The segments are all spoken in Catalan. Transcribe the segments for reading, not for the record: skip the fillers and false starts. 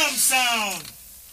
drum sound.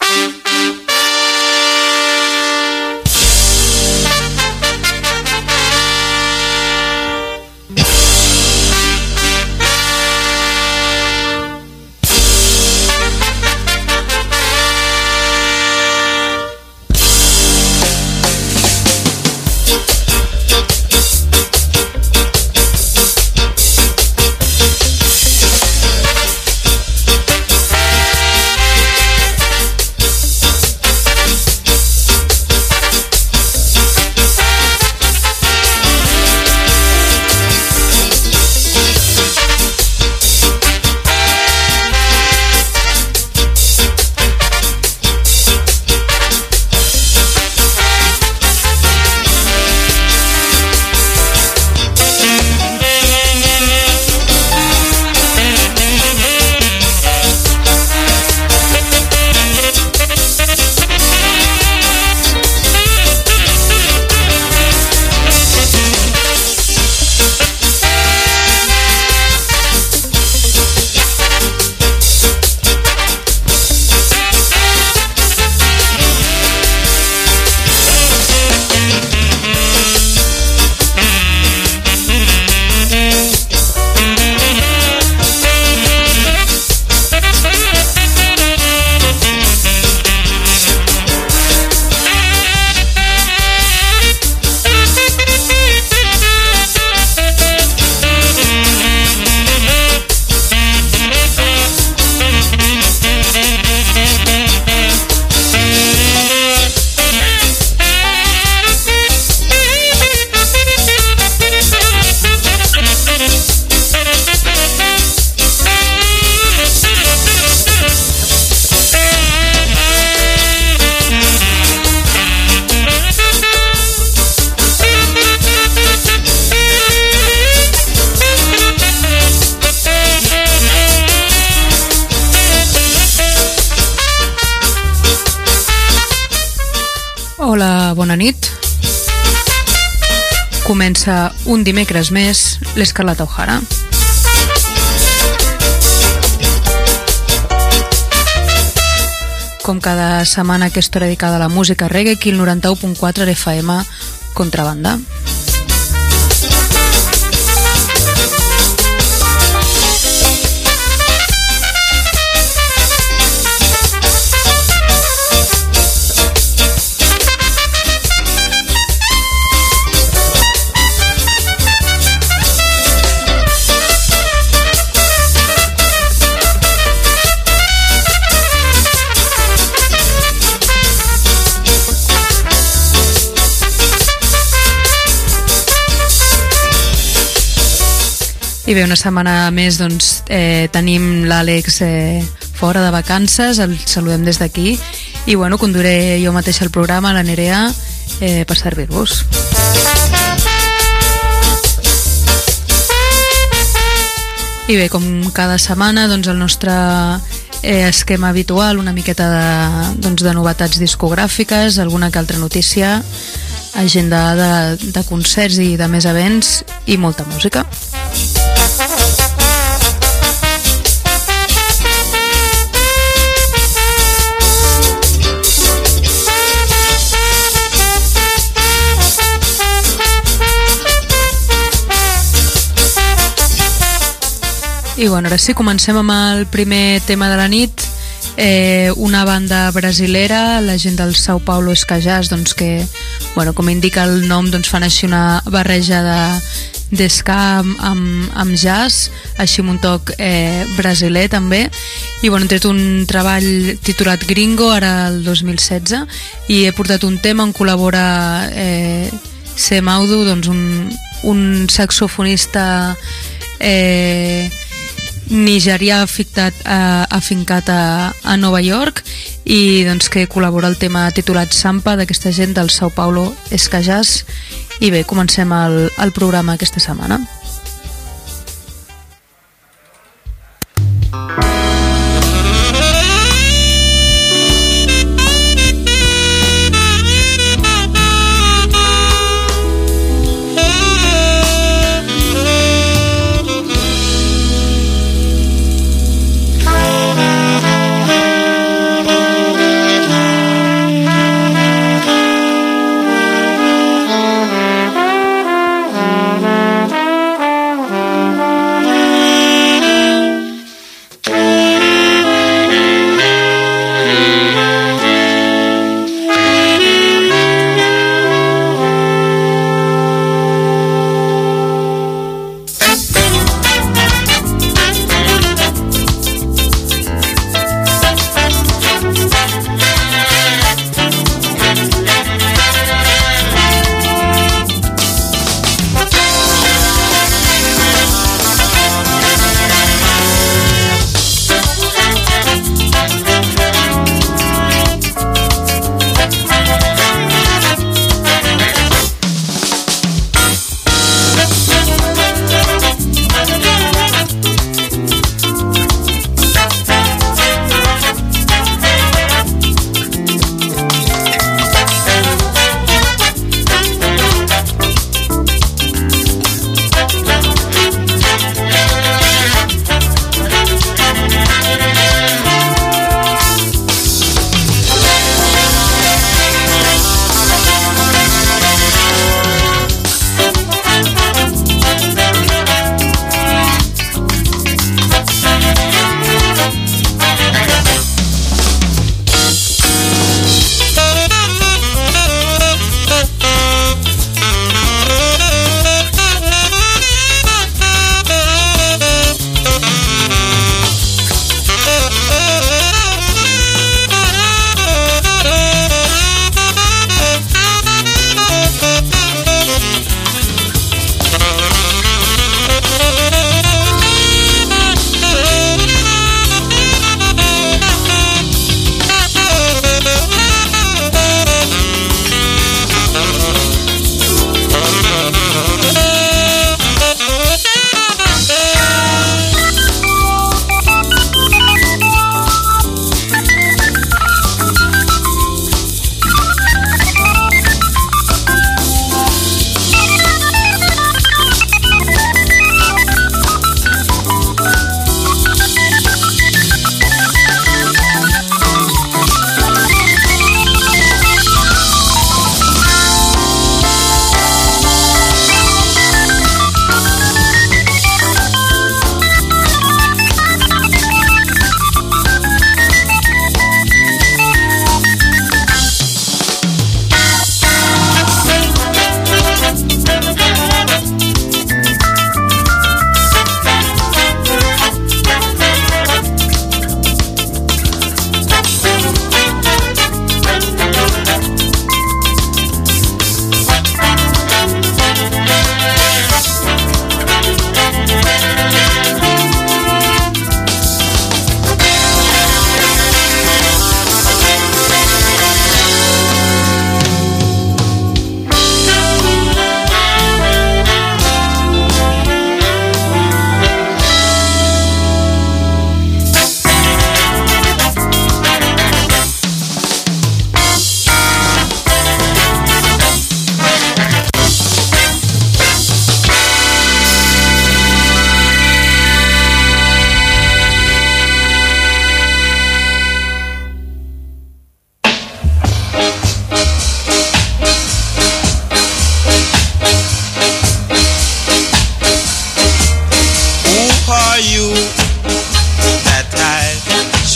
Hola, bona nit. Comença un dimecres més l'Escarlata O'Hara. Com cada setmana, aquesta hora dedicada a la música reggae, aquí el 91.4 FM Contrabanda. I bé, una setmana més doncs, tenim l'Àlex fora de vacances, el saludem des d'aquí i bueno, conduré jo mateixa el programa, la Nerea, per servir-vos. I bé, com cada setmana, doncs, el nostre esquema habitual, una miqueta de novetats discogràfiques, alguna que altra notícia, agenda de concerts i de més events i molta música. I bueno, ara sí, comencem amb el primer tema de la nit, una banda brasilera, la gent del São Paulo Escajás, doncs que, bueno, com indica el nom, doncs fan així una barreja de ska amb jazz, així amb un toc brasiler també, i bueno, han tret un treball titulat Gringo, ara el 2016, i he portat un tema on col·labora Semaudo, doncs un saxofonista nigerià afincat a Nova York i doncs que col·labora el tema titulat Sampa d'aquesta gent del São Paulo Escajás. I bé, comencem el programa aquesta setmana.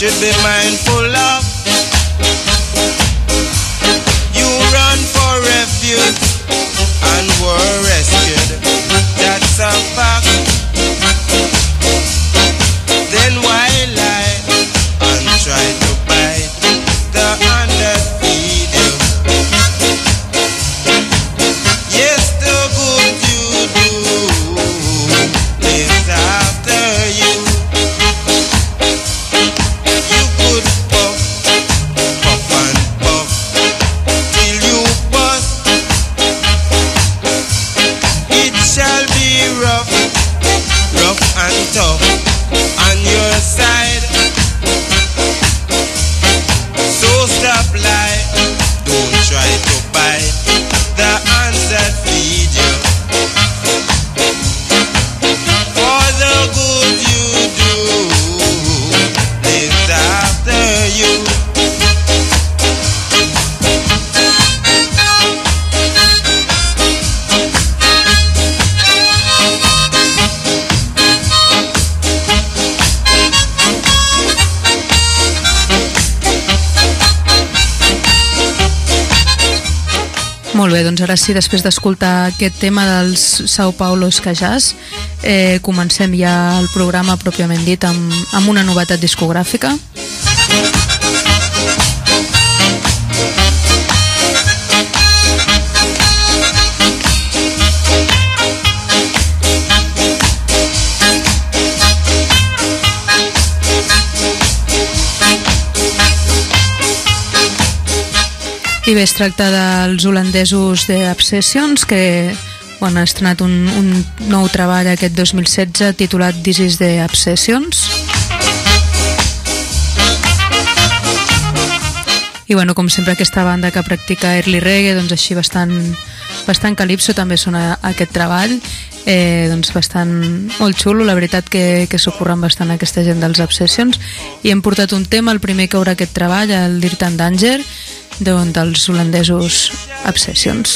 should be mindful of. You run for refuge and were rescued. That's a fact. Then why lie and try to bite the hand that feed you? Yes, the good you do lives after you. You could puff, puff and puff till you bust. It shall be rough, rough and tough on your side. So stop lie, don't try to bite the hands that feed you. For the good you do lives after you. Molt bé, doncs ara sí, després d'escoltar aquest tema dels São Paulo Ska Jazz, comencem ja el programa pròpiament dit amb una novetat discogràfica. I bé, es tracta dels holandesos de Obsessions, que han estrenat un nou treball aquest 2016 titulat This is the Obsessions. I bueno, com sempre aquesta banda que practica early reggae, doncs així bastant calipso també sona aquest treball, doncs bastant molt xulo, la veritat que s'ho curren bastant aquesta gent dels Obsessions, i hem portat un tema, el primer que haurà aquest treball, el Dirt and Danger, dels holandesos Obsessions.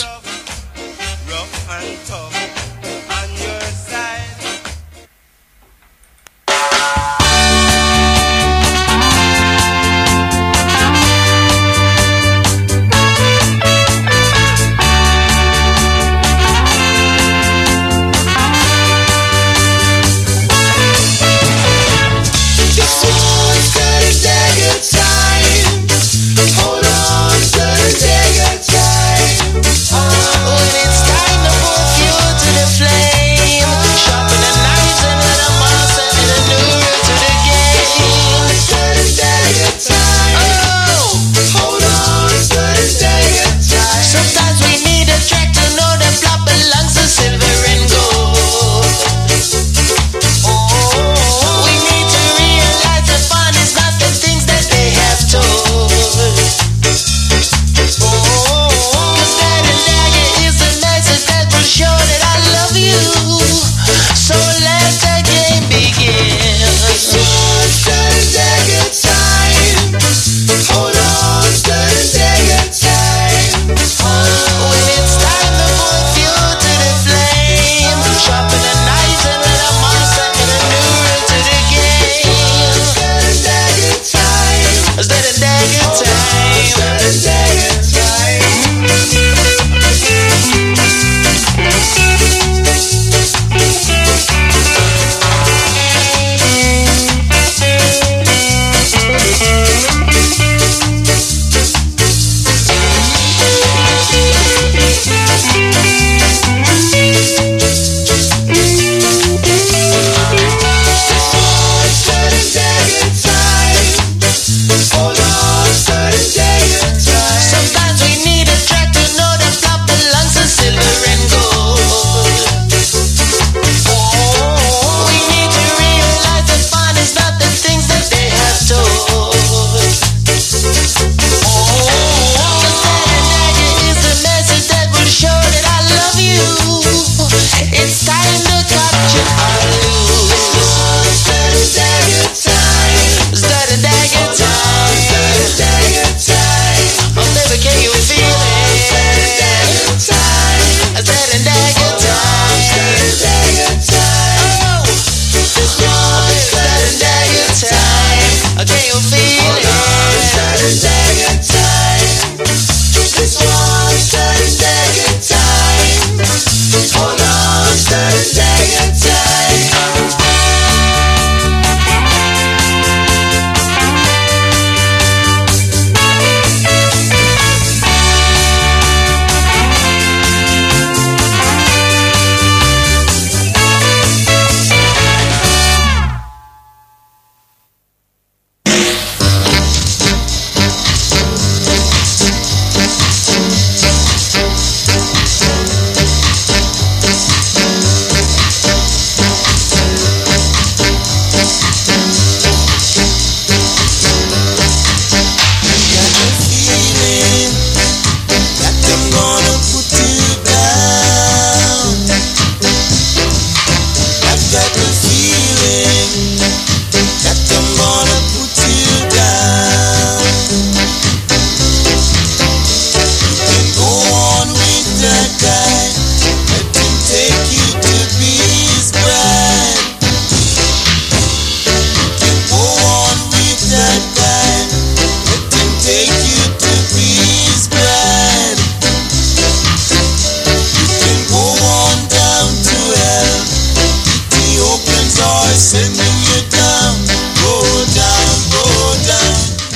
They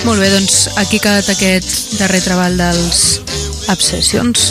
Molt bé, doncs aquí ha quedat aquest darrer treball dels Obsessions.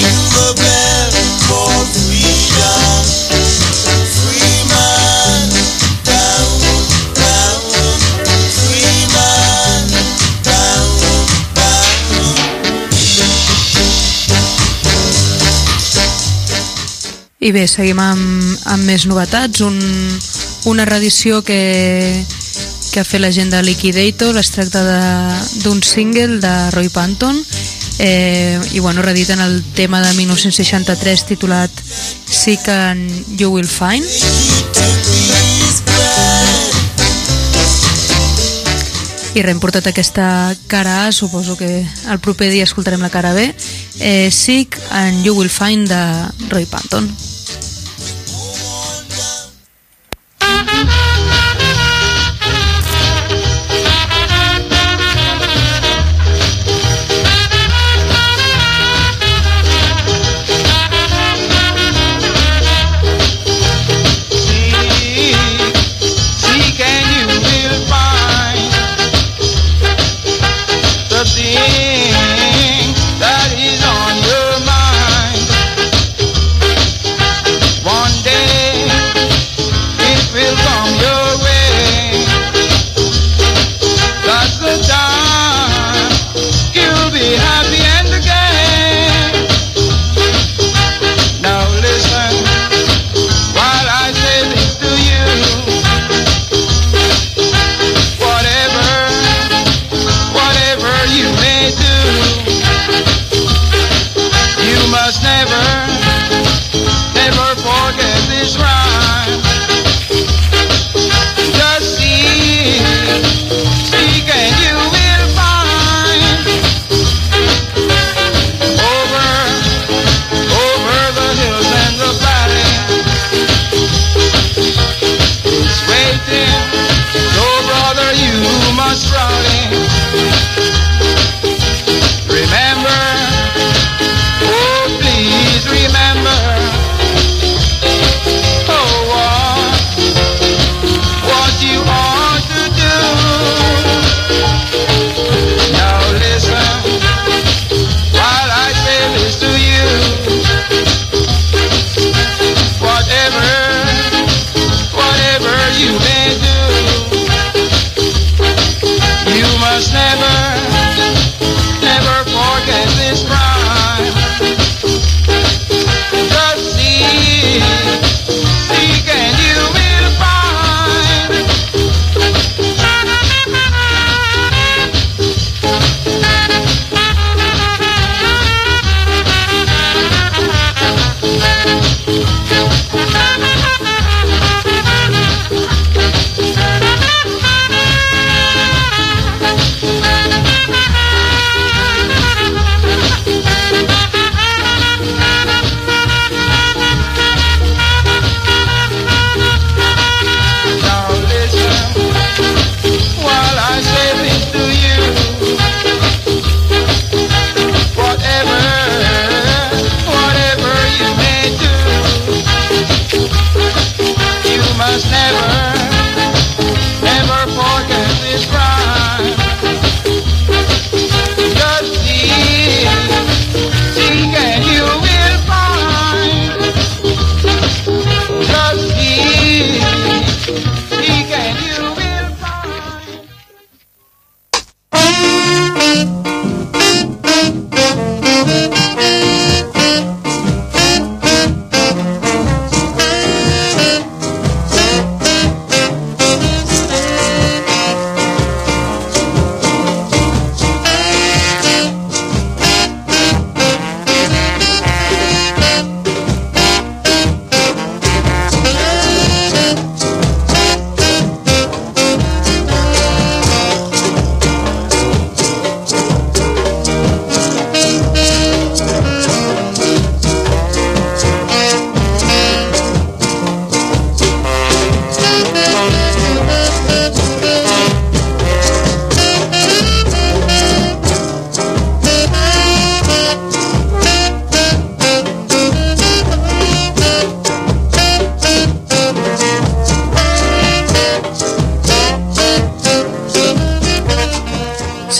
I bé, seguim amb més novetats. Una reedició que ha fet la gent de Liquidator. Es tracta d'un single de Roy Panton, i bueno, reediten el tema de 1963 titulat Seek and You Will Find. I hem portat aquesta cara A, suposo que el proper dia escoltarem la cara B. Seek and You Will Find de Roy Panton.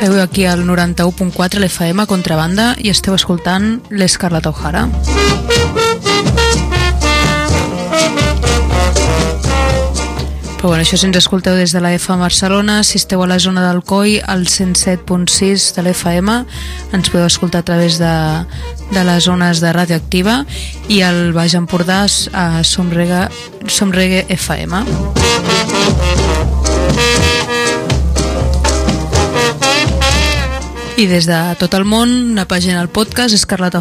Seguiu aquí al 91.4 l'FM Contrabanda i esteu escoltant l'Scarlett O'Hara. Però bueno, això si ens escolteu des de la FM Barcelona, si esteu a la zona del COI, al 107.6 de l'FM, ens podeu escoltar a través de les zones de Radioactiva, i al Baix Empordà a Somreggae FM. I des de tot el món, una pàgina al podcast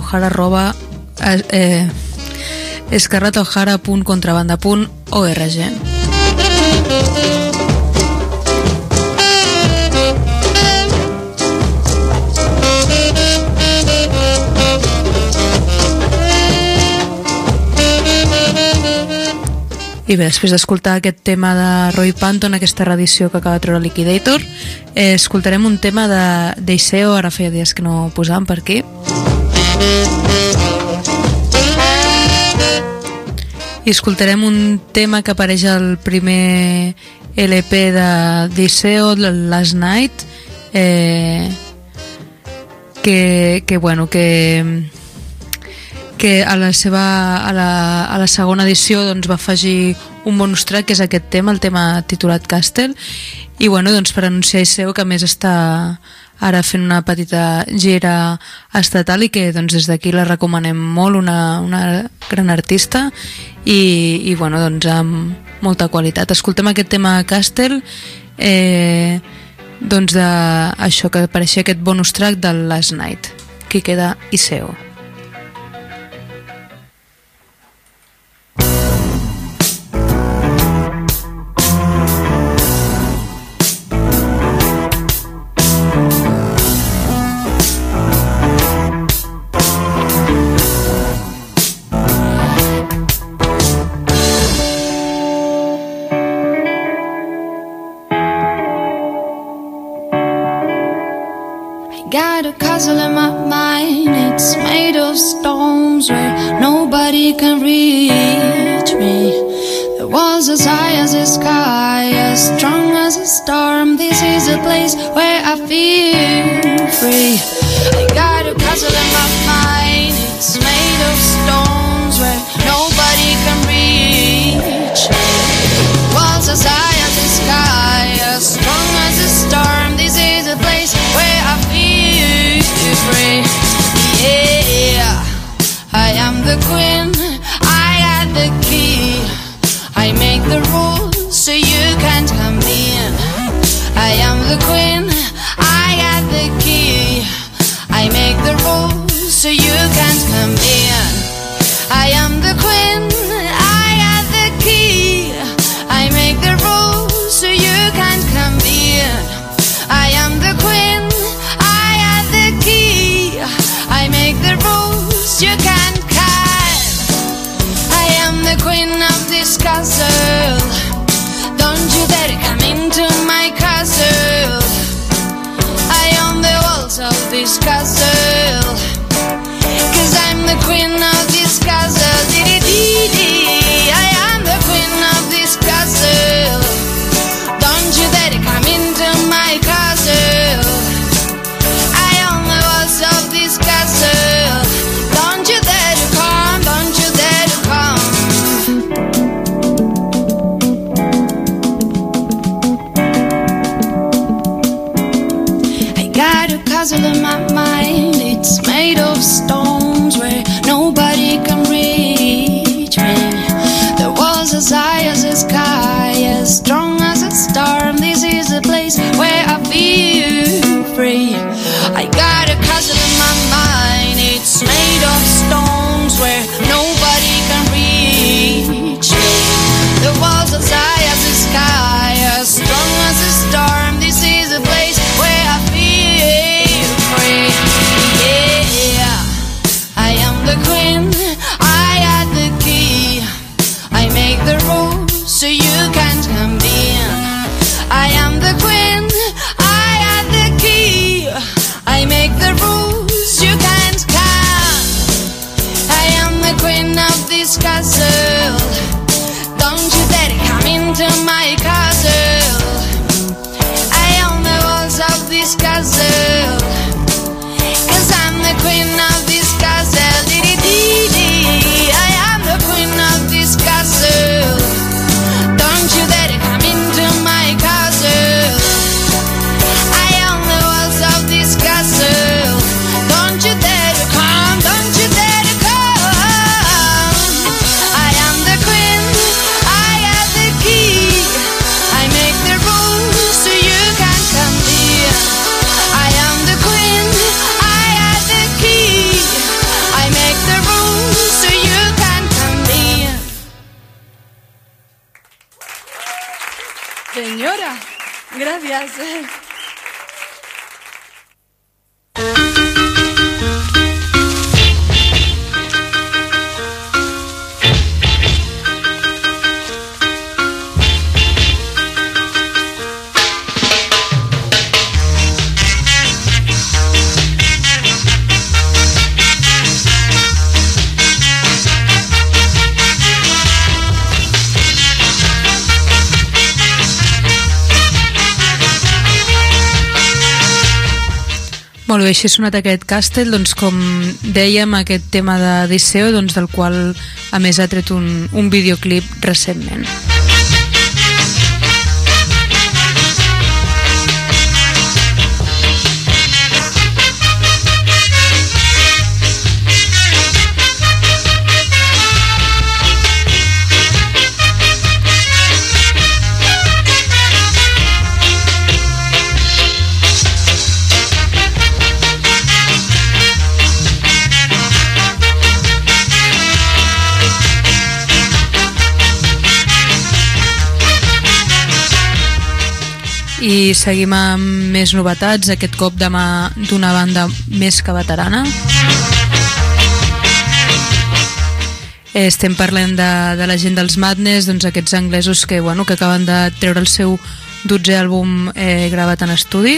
scarlettohara.contrabanda.org. I bé, després d'escoltar aquest tema de Roy Panton, aquesta reedició que acaba de treure Liquidator, escoltarem un tema d'Iseo, ara feia dies que no posàvem per aquí. I escoltarem un tema que apareix al primer LP d'Iseo, Last Night, que a la segona edició doncs, va afegir un bonus track, que és aquest tema, el tema titulat Castle, i bueno, doncs, per anunciar Iseo, que a més està ara fent una petita gira estatal i que doncs, des d'aquí la recomanem molt, una gran artista i bueno, doncs, amb molta qualitat. Escoltem aquest tema Castle, doncs d'això que apareixia aquest bonus track del Last Night. Aquí queda Iseo. Got a castle in my mind, it's made of stones where nobody can reach me. The walls as high as the sky, as strong as a storm. This is a place where I feel free. I got a castle in my mind, it's made of stones where nobody can reach me. Walls as high as the sky, as strong as a storm. This is a place where I feel free. Yeah, I am the queen, I got the key. I make the rules so you can't come in. I am the queen, I got the key. I make the rules so you can't come in. I am the queen, I got the key. I make the rules so you can't come in. I am the queen, I got the key. I make the rules you can't come. I am the queen of this castle. Don't you dare come into my castle. I own the walls of this castle, 'cause I'm the queen of this castle. Dee-dee-dee-dee. I am the queen of this castle. Don't you dare come into my castle. I own the walls of this castle. Don't you dare to come, don't you dare to come. I got a castle in my mind, it's made of stones where nobody can reach me. The walls as high as the sky, as strong as a storm. This is a place where I feel free. I got a castle in my mind, it's made of stones where nobody can reach me. The walls as high as the sky, as strong as a storm. This is a place where I feel free. Yeah, I am the queen, I got the key. I make the rules so you can't come in. I am the queen, I got the key. I make the rules you can't come. I am the queen of this castle. Don't you dare come into my castle. I own the walls of this castle. Gràcies. Molt bé, així ha sonat aquest Castell, doncs com dèiem, aquest tema d'Odisseo, doncs del qual a més ha tret un videoclip recentment. I seguim amb més novetats, aquest cop de mà d'una banda més que veterana. Estem parlant de la gent dels Madness, doncs aquests anglesos que acaben de treure el seu 12è àlbum gravat en estudi.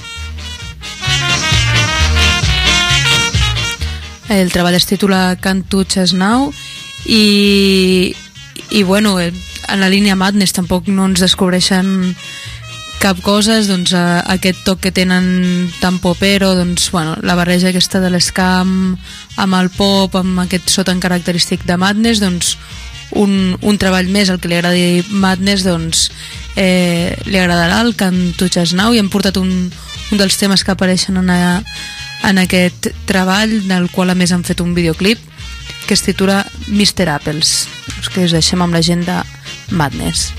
El treball es titula Can't Touch Us Now i en la línia Madness tampoc no ens descobreixen cap cosa, doncs aquest toc que tenen tan popero, doncs la barreja aquesta de l'esca amb el pop, amb aquest so tan característic de Madness, doncs un treball més. El que li agradi Madness doncs li agradarà el Can't Touch Us Now, i hem portat un dels temes que apareixen en aquest treball, del qual a més han fet un videoclip que es titula Mr. Apples, que us deixem amb la gent de Madness.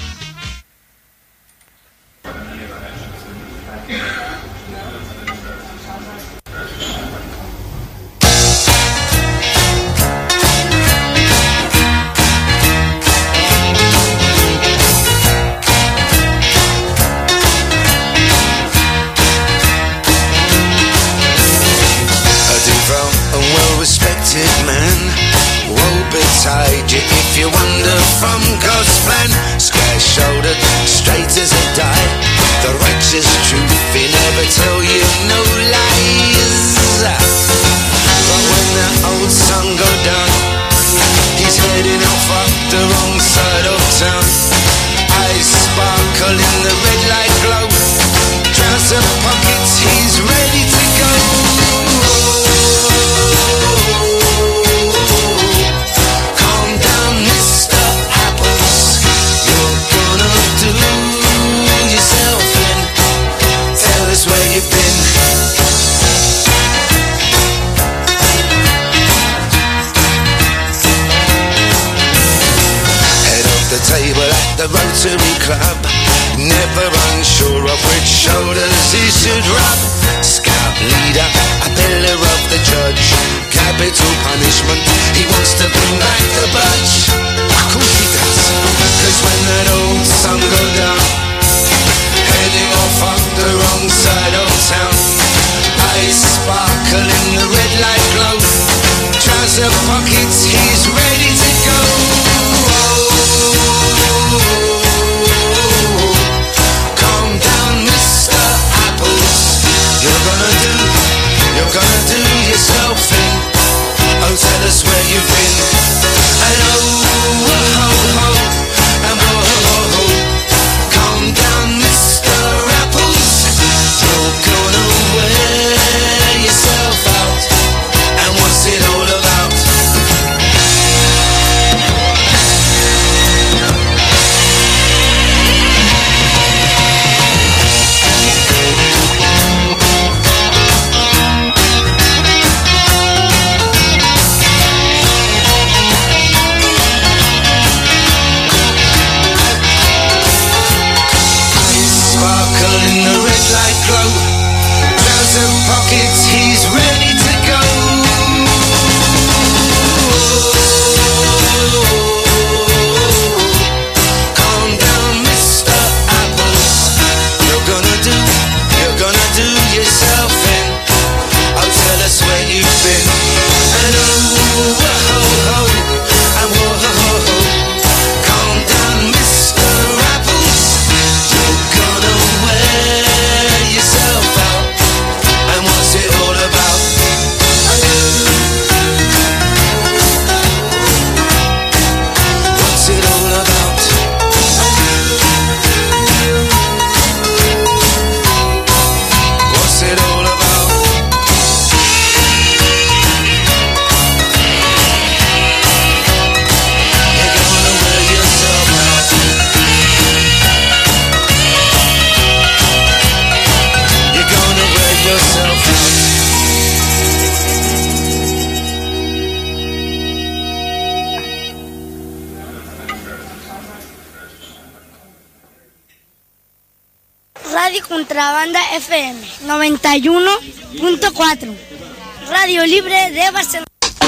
If you wander from God's plan, square-shouldered, straight as a die, the righteous truth, he never tell you no lies. But when that old sun go down, he's heading off up the wrong side of town. Eyes sparkle in the red light glow, trouser pockets, he's ready to go. Table at the Rotary Club, never unsure of which shoulders he should rub. Scout leader, a pillar of the judge, capital punishment, he wants to bring back the budge. Of course he does, cause when that old sun go down, heading off up the wrong side of town, eyes sparkle in the red light glow, trouser pockets, he's ready to go. You're gonna do yourself in. Oh, tell us where you've been. And oh, ho, ho, and oh, ho, ho. Calm down, Mr. Apples. You're gonna wear yourself out. And what's it all about? Pockets, he's ready to go. Calm down, Mr. Apples. You're Contrabanda FM 91.4, Radio Libre de Barcelona.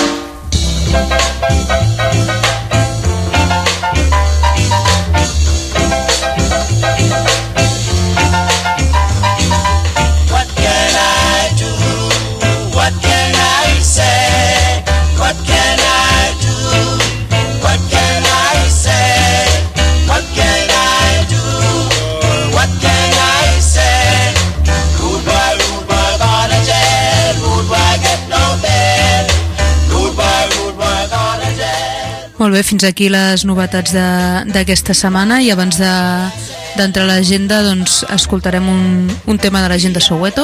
What can I do? What can I say? What can I do? What can I say? What can I do? What can I say? Rude boy, gonna jail. Rude boy, get no bail. Rude boy, gonna jail. Molt bé, fins aquí les novetats d'aquesta setmana, i abans d'entrar a l'agenda doncs escoltarem un tema de la gent de Soweto.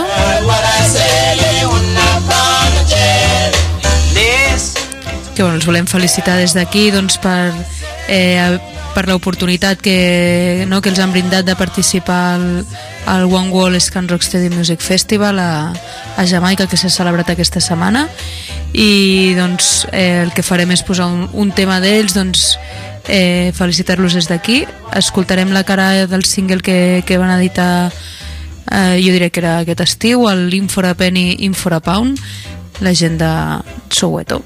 Que bueno, els volem felicitar des d'aquí doncs, per l'oportunitat que els han brindat de participar al One Wall Scan Rocksteady Music Festival a Jamaica, que s'ha celebrat aquesta setmana, i doncs el que farem és posar un tema d'ells, doncs felicitar-los des d'aquí. Escoltarem la cara del single que van editar, jo diré que era aquest estiu, el In for a Penny, In for a Pound, la gent de Soweto.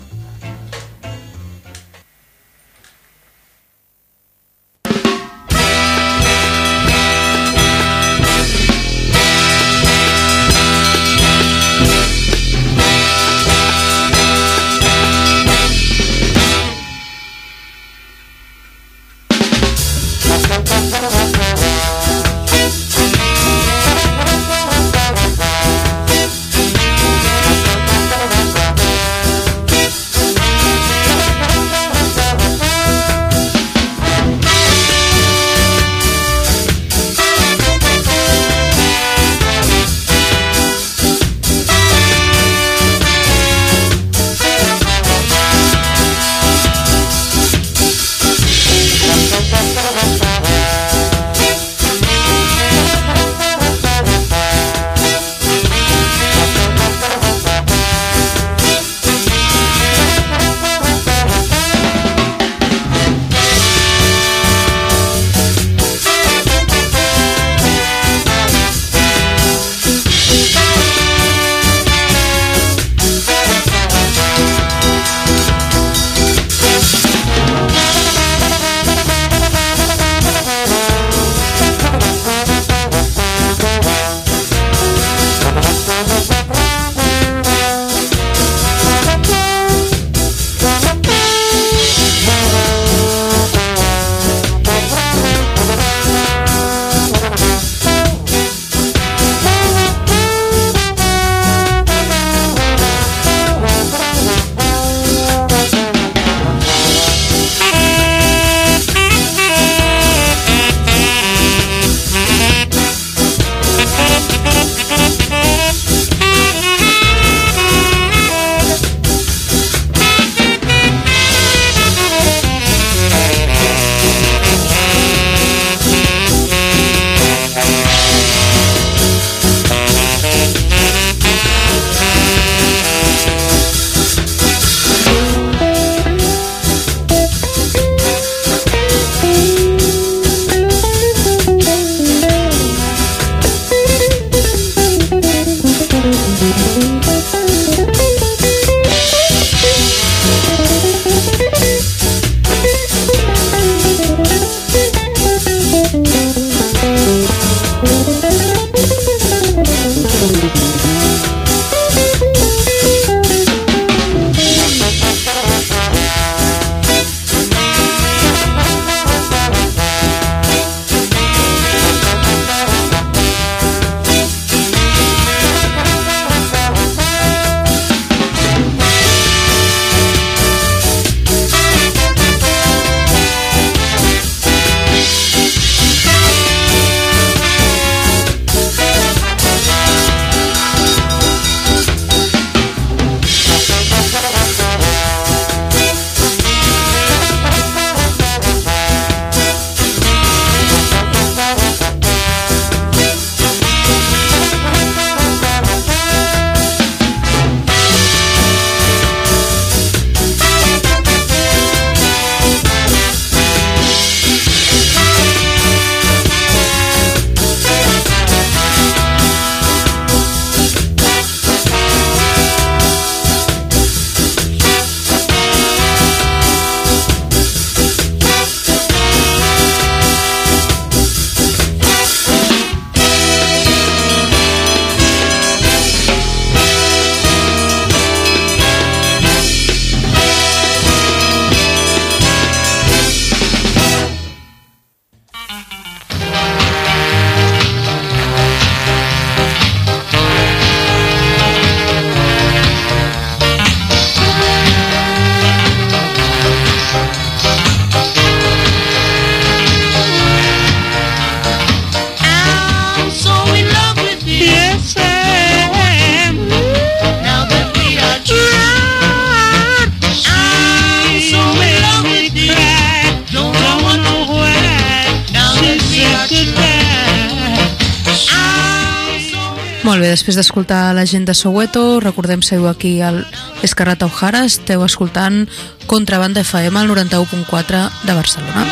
Molt bé, després d'escoltar la gent de Soweto, recordem seguiu aquí al Escarrata O'Hara, esteu escoltant Contrabanda FM al 91.4 de Barcelona.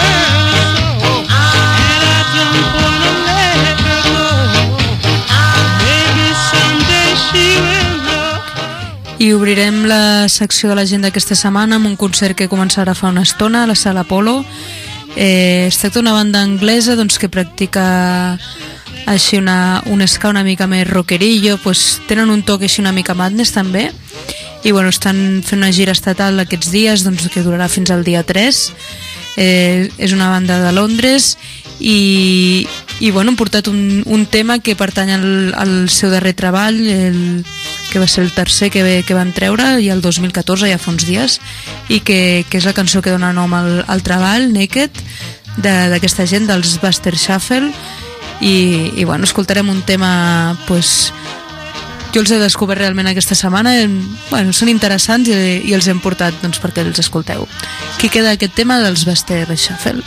I obrirem la secció de l'agenda aquesta setmana amb un concert que començarà fa una estona a la Sala Apolo. Es tracta d'una banda anglesa doncs, que practica així un ska una mica més rockerillo, pues, tenen un toc així una mica Madness també, i bueno, estan fent una gira estatal aquests dies doncs, que durarà fins al dia 3. És una banda de Londres i bueno, han portat un tema que pertany al seu darrer treball, que va ser el tercer que van treure i el 2014, ja fa uns dies, i que és la cançó que dona nom al treball, Naked, d'aquesta gent, dels Buster Shuffle. I bueno, escoltarem un tema, pues, jo els he descobert realment aquesta setmana, bueno, són interessants i els hem portat doncs, perquè els escolteu. Aquí queda aquest tema dels Buster Shuffle.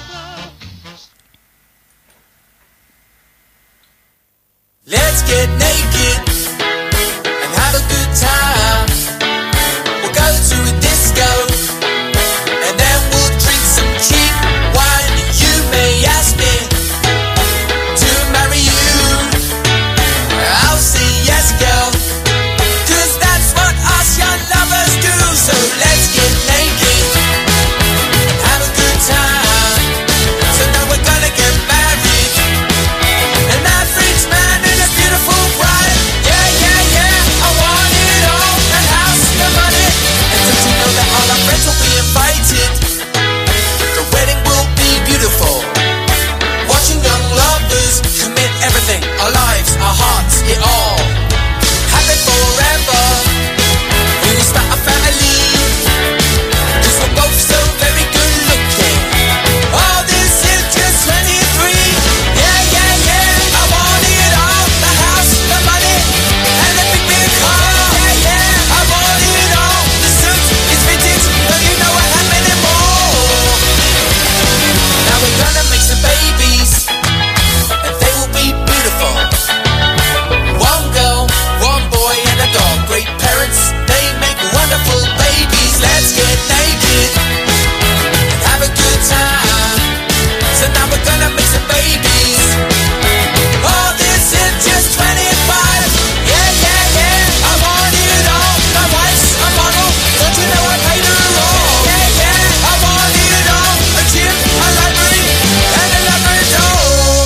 Let's get naked and have a good time. We'll go to a disco and then we'll drink some cheap wine. You may ask me to marry you. I'll say yes, girl, 'cause that's what us young lovers do. So let's get naked and have a good time. So now we're gonna get married. An average man and a beautiful bride. Yeah, yeah, yeah, I want it all. The house, the money. And don't you know that all our friends will be invited? The wedding will be beautiful. Watching young lovers commit everything, our lives, our hearts, it all. Happy forever. We will start a family. 'Cause we're both so very good looking. Oh, this is just 23. Yeah, yeah, yeah, I want it all. The house, the money, and the big, big car. Yeah, yeah, I want it all. The suit is vintage, but you know I have many more. Now we're gonna make some babies, and they will be beautiful. One girl, one boy, and a dog. Great parents, they make wonderful babies. Let's get naked and have a good time. So now we're gonna make some babies. Oh, this is just 25. Yeah, yeah, yeah, I want it all. My wife's a model, don't you know I paid her all? Yeah, yeah, I want it all. A gym, a library, and a Labrador.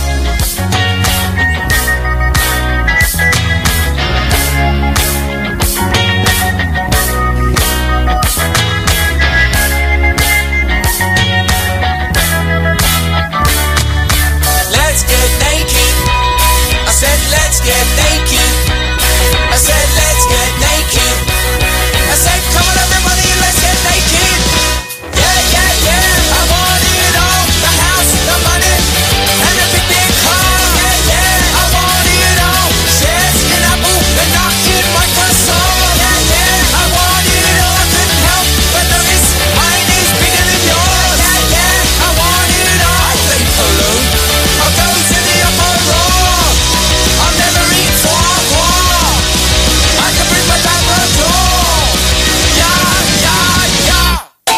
Let's get naked. I said let's get naked. I said let's get naked. I said come on everybody, let's get naked. Yeah, yeah, yeah, I want it all. The house, the money, and the big, big car. Yeah, yeah, I want it all. Shares in Apple and not in Microsoft. Yeah, yeah, I want it all. I couldn't help but notice mine is bigger than yours. Yeah, yeah, I want it all. I play polo. I'll go to the upper raw. I'll never eat foie gras. I can bring my Labrador. Yeah, yeah, yeah.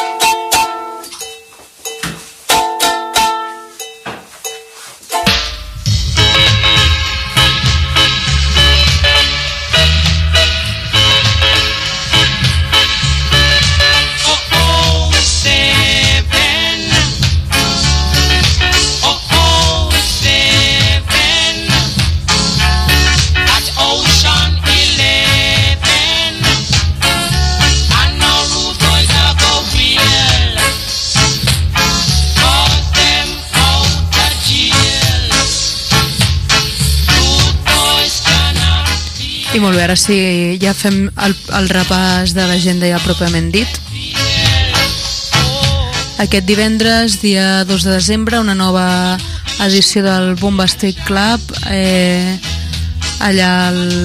Oh, seven. Oh, seven. At Ocean 11. And now rude boys are go real. Cause them out of jail. Rude boys cannot be. I molt bé, ara sí, ja fem el repàs de l'agenda ja pròpiament dit. Aquest divendres, dia 2 de desembre, una nova edició del Bombastic Club, allà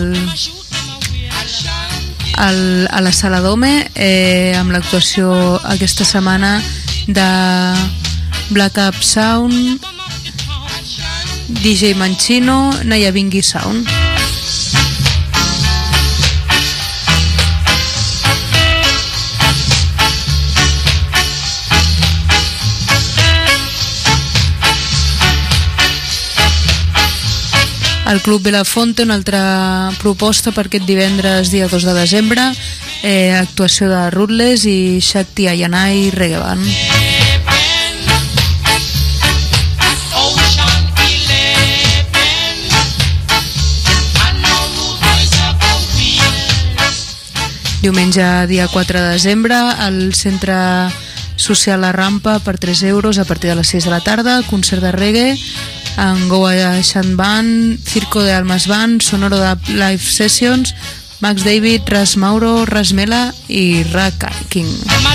a la Sala Dome, amb l'actuació aquesta setmana de Black Up Sound, DJ Mancino, Nayabingi Sound. El Club Belafonte, una altra proposta per aquest divendres, dia 2 de desembre, actuació de Ruthless i Shakti Ayanai Reggae Band. Diumenge, dia 4 de desembre, al Centre Social La Rampa per 3 euros a partir de les 6 de la tarda, concert de reggae, Angoa Shan Band, Circo de Almas Band, Sonoro de Live Sessions, Max David, Ras Mauro, Ras Mela i Ra King.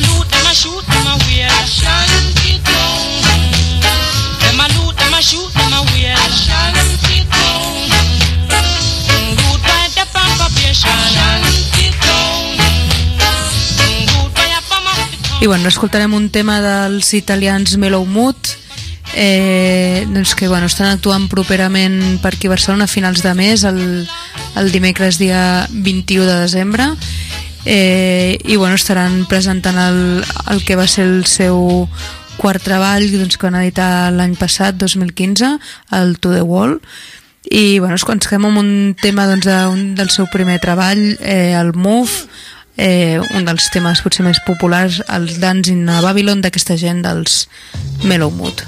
I bueno, escoltarem un tema dels italians Mellow Mood, doncs que bueno, estan actuant properament per aquí a Barcelona a finals de mes, el dimecres dia 21 de desembre, i bueno, estaran presentant el que va ser el seu quart treball, doncs, que van editar l'any passat, 2015, el To The Wall. I bueno, ens quedem amb un tema doncs, del seu primer treball, el Move, un dels temes potser més populars, el Dancing a Babylon, d'aquesta gent dels Mellow Mood.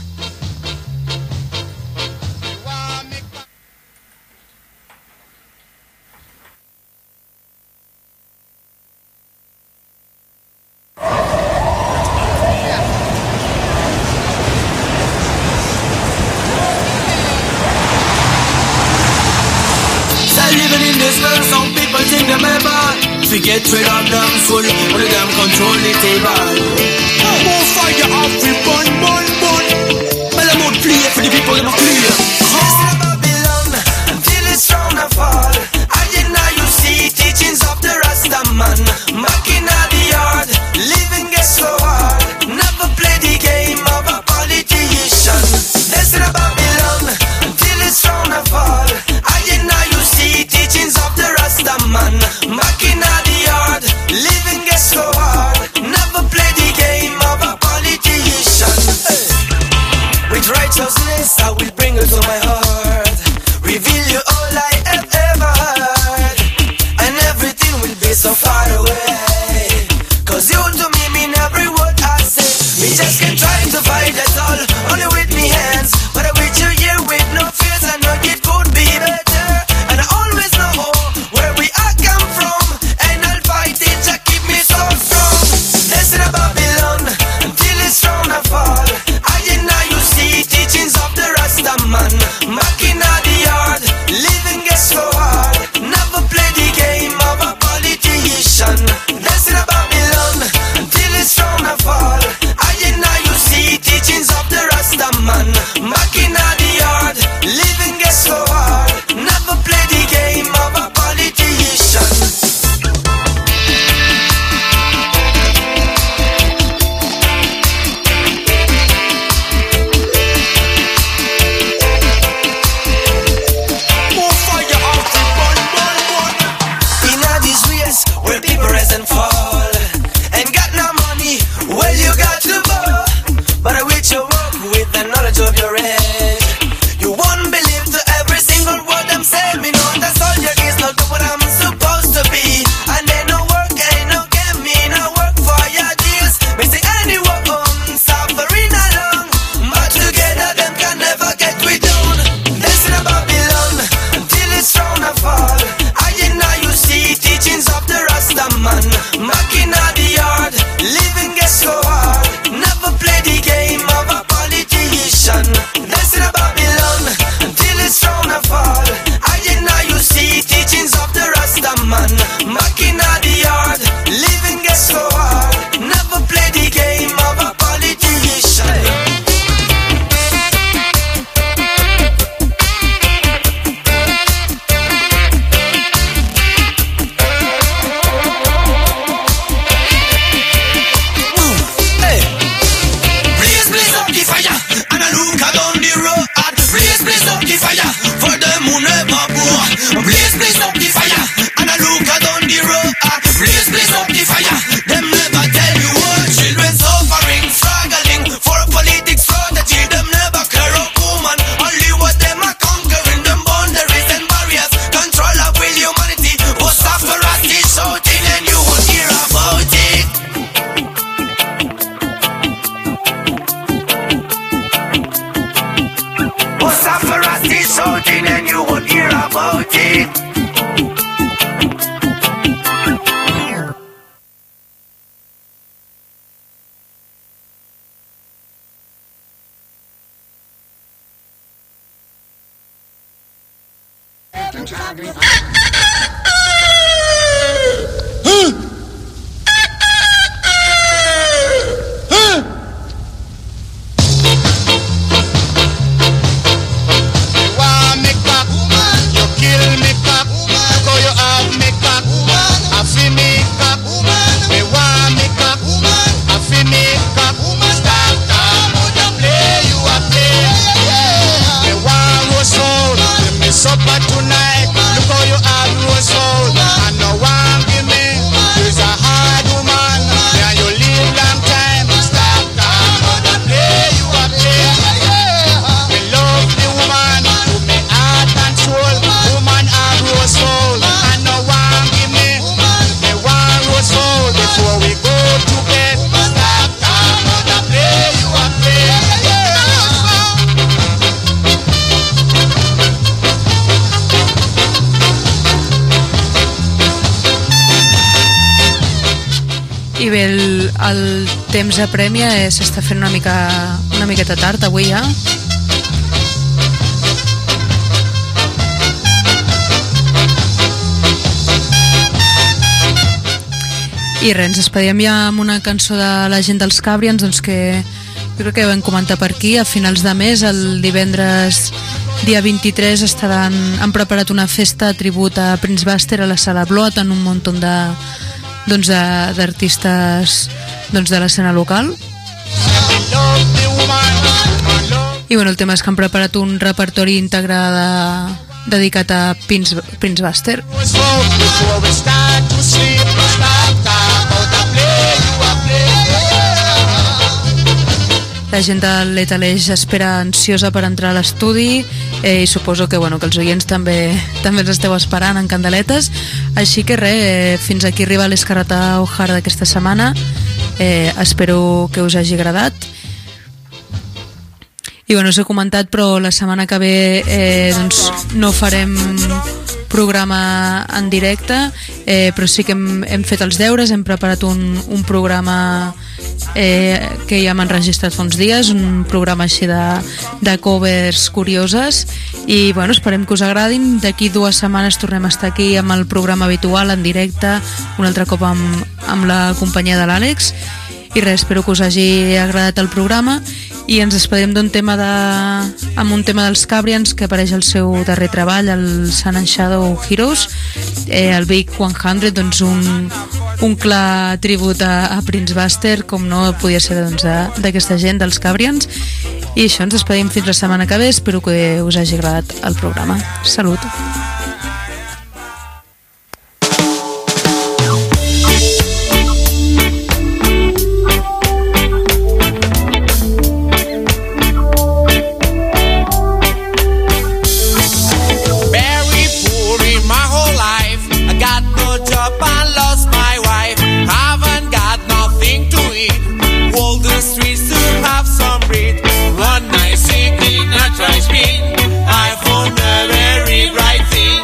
We get rid of them full, all of them control the table. More fire off, we burn. Well, I'm not play for the people, I'm clear. Listen to Babylon, until it's round and fall. I did not you see teachings of the Rasta man. Back in the yard, living gets so hard. Never play the game of a politician. Listen to Babylon, until it's round and fall. I did not you see teachings of the Rasta man. Back in living gets so hard. Never play the game of a politician. blaze up the fire. And I look down the road, blaze up the fire. Them never tell you what children suffering, struggling for politics strategy. Them never care of woman, only what them are conquering. Them boundaries and barriers, control of will humanity. But suffer as they shouting and you won't hear about it. But suffer as they shouting and you won't hear about it. Supper tonight, look how you have rose soul. And no one give me, she's a hard woman. Yeah, you live long time, stop time, but I play you a play. Me love the woman, to me heart and soul. Woman have rose soul, and no one give me one rose soul. Before we go to bed, stop time, but I play you a play. I bé, el temps apremia, s'està fent una miqueta tard avui ja. I res, ens despedíem ja amb una cançó de la gent dels Cabrians, doncs que jo crec que vam comentar per aquí, a finals de mes, el divendres dia 23 han preparat una festa tribut a Prince Buster a la Sala Bloat en un munt d'artistes de l'escena local. I bueno, el tema és que han preparat un repertori íntegre dedicat a Prince Buster. La gent de l'Etaleix espera ansiosa per entrar a l'estudi i suposo que, que els oients també els esteu esperant en candeletes. Així que res, fins aquí arriba l'Escarrata O'Hara d'aquesta setmana. Espero que us hagi agradat. I us he comentat, però la setmana que ve no farem programa en directe, però sí que hem fet els deures, hem preparat un programa que ja hem enregistrat fa uns dies, un programa així de covers curioses, i esperem que us agradin. D'aquí 2 setmanes tornem a estar aquí amb el programa habitual en directe, un altre cop amb la companyia de l'Àlex. I res, espero que us hagi agradat el programa i ens despedim amb un tema dels Cabrians que apareix al seu darrer treball, el Sun and Shadow Heroes, el Big 100, doncs un clar tribut a Prince Buster, com no podia ser d'aquesta gent, dels Cabrians. I això, ens despedim fins la setmana que ve, espero que us hagi agradat el programa. Salut! I found a very bright thing.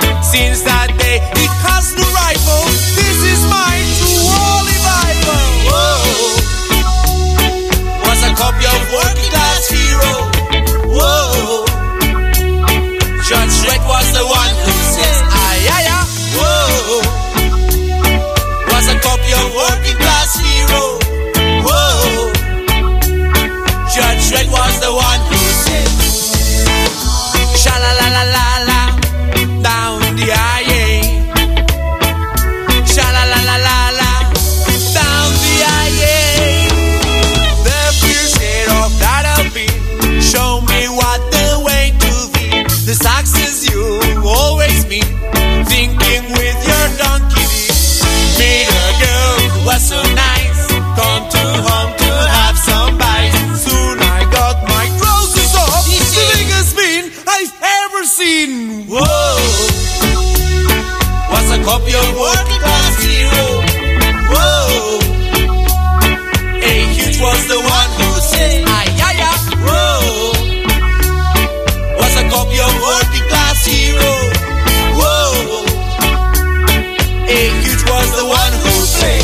cup your working class hero. Whoa. Hey, Hughes was the one who said, ay, ay, ay. Whoa. Was a cup your working class hero. Whoa. Hey, Hughes was the one who said.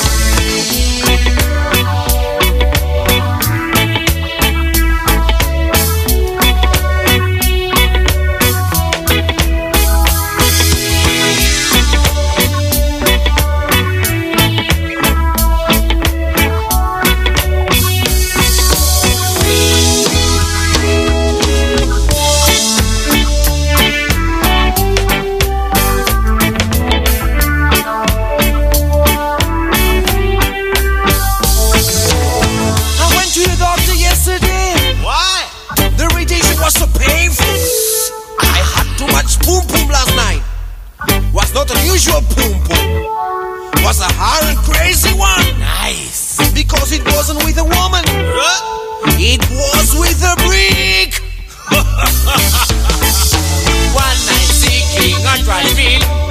Was so painful. I had too much boom boom last night. Was not an usual boom boom. Was a hard and crazy one. Nice. Because it wasn't with a woman. It was with a brick. One night seeking a driving.